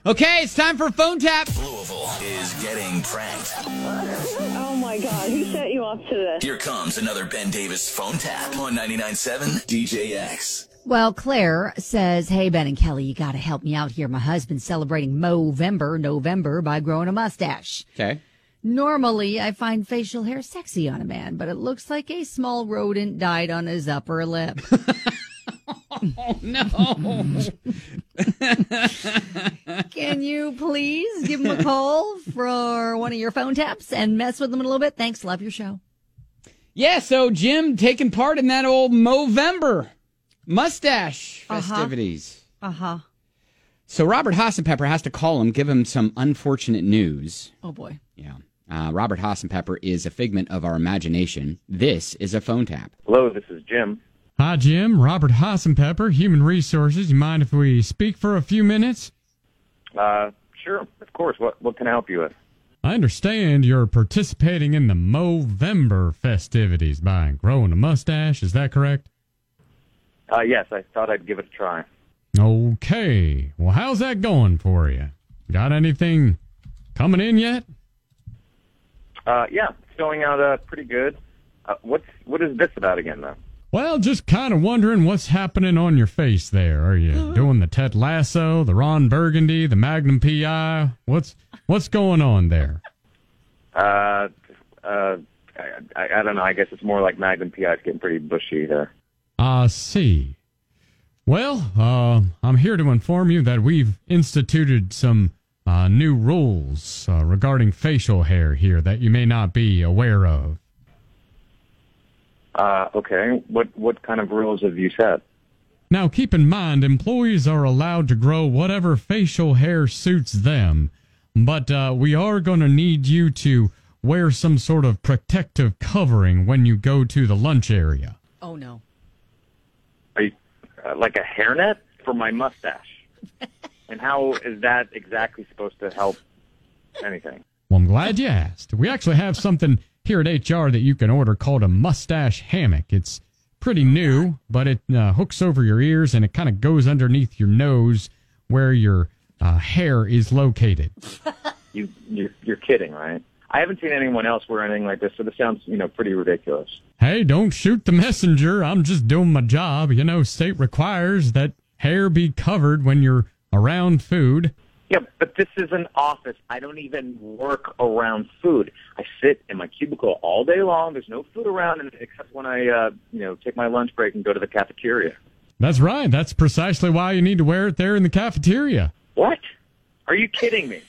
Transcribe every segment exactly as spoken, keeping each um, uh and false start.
Okay, it's time for a phone tap. Louisville is getting pranked. Oh my God, who set you up to this? Here comes another Ben Davis phone tap on ninety-nine point seven D J X. Well, Claire says, hey, Ben and Kelly, you got to help me out here. My husband's celebrating Movember, November, by growing a mustache. Okay. Normally, I find facial hair sexy on a man, but it looks like a small rodent died on his upper lip. Oh, no. Can you please give him a call for one of your phone taps and mess with him a little bit? Thanks. Love your show. Yeah, so Jim taking part in that old Movember mustache festivities. Uh-huh. Uh-huh. So Robert Hassenpepper has to call him, give him some unfortunate news. Oh, boy. Yeah. Uh, Robert Hassenpepper is a figment of our imagination. This is a phone tap. Hello, this is Jim. Hi, Jim. Robert Hassenpepper, Human Resources. You mind if we speak for a few minutes? Uh, sure, of course. What what can I help you with? I understand you're participating in the Movember festivities by growing a mustache. Is that correct? Uh, yes, I thought I'd give it a try. Okay. Well, how's that going for you? Got anything coming in yet? Uh, yeah, it's going out uh, pretty good. Uh, what's what is this about again, though? Well, just kind of wondering what's happening on your face there. Are you doing the Ted Lasso, the Ron Burgundy, the Magnum P I? What's what's going on there? Uh, uh, I, I, I don't know. I guess it's more like Magnum P I. It's getting pretty bushy there. I see. Well, uh, I'm here to inform you that we've instituted some uh, new rules uh, regarding facial hair here that you may not be aware of. Uh, okay. What what kind of rules have you set? Now, keep in mind, employees are allowed to grow whatever facial hair suits them, but uh, we are going to need you to wear some sort of protective covering when you go to the lunch area. Oh, no. Are you uh, like a hairnet for my mustache? And how is that exactly supposed to help anything? Well, I'm glad you asked. We actually have something here at H R that you can order called a mustache hammock. It's pretty new, but it uh, hooks over your ears and it kind of goes underneath your nose where your uh, hair is located. You you're, you're kidding, right? I haven't seen anyone else wear anything like this, so this sounds, you know, pretty ridiculous. Hey, don't shoot the messenger. I'm just doing my job. You know, state requires that hair be covered when you're around food. Yeah, but this is an office. I don't even work around food. I sit in my cubicle all day long. There's no food around except when I, uh, you know, take my lunch break and go to the cafeteria. That's right. That's precisely why you need to wear it there in the cafeteria. What? Are you kidding me?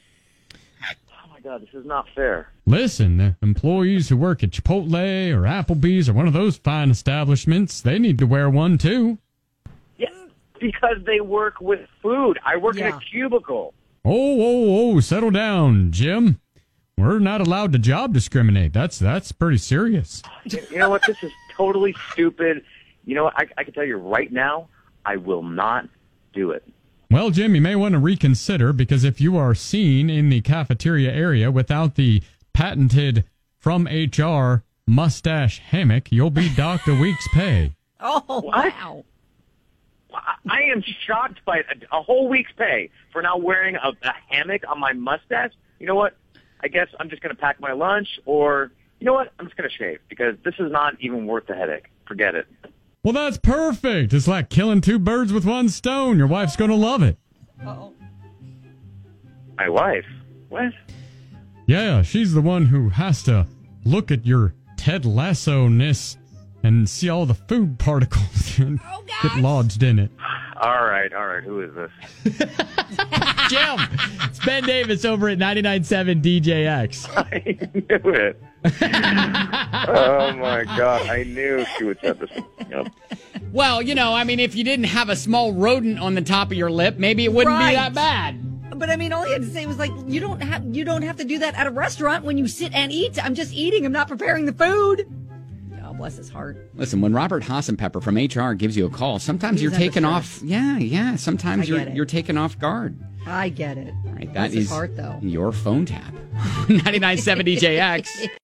Oh, my God, this is not fair. Listen, the employees who work at Chipotle or Applebee's or one of those fine establishments, they need to wear one, too. Yeah, because they work with food. I work Yeah. in a cubicle. Oh, oh, oh, settle down, Jim. We're not allowed to job discriminate. That's that's pretty serious. You know what? This is totally stupid. You know what? I, I can tell you right now, I will not do it. Well, Jim, you may want to reconsider because if you are seen in the cafeteria area without the patented from H R mustache hammock, you'll be docked a week's pay. Oh, What? wow. I, I am shocked by a, a whole week's pay for now wearing a, a hammock on my mustache. You know what? I guess I'm just going to pack my lunch, or you know what? I'm just going to shave because this is not even worth the headache. Forget it. Well, that's perfect. It's like killing two birds with one stone. Your wife's going to love it. Uh-oh. My wife? What? Yeah, she's the one who has to look at your Ted Lasso-ness and see all the food particles Oh, get lodged in it. All right, all right. Who is this? Jim, it's Ben Davis over at ninety-nine point seven D J X. I knew it. Oh, my God. I knew she would set this up. Well, you know, I mean, if you didn't have a small rodent on the top of your lip, maybe it wouldn't Right. be that bad. But I mean, all he had to say was like, you don't have you don't have to do that at a restaurant when you sit and eat. I'm just eating. I'm not preparing the food. Oh, bless his heart. Listen, when Robert Hassenpepper from H R gives you a call, sometimes He's you're taken under off. stress. Yeah, yeah. Sometimes I you're get it. you're taken off guard. I get it. All right, Bless that his is heart, though. your phone tap. ninety-nine point seven D J X.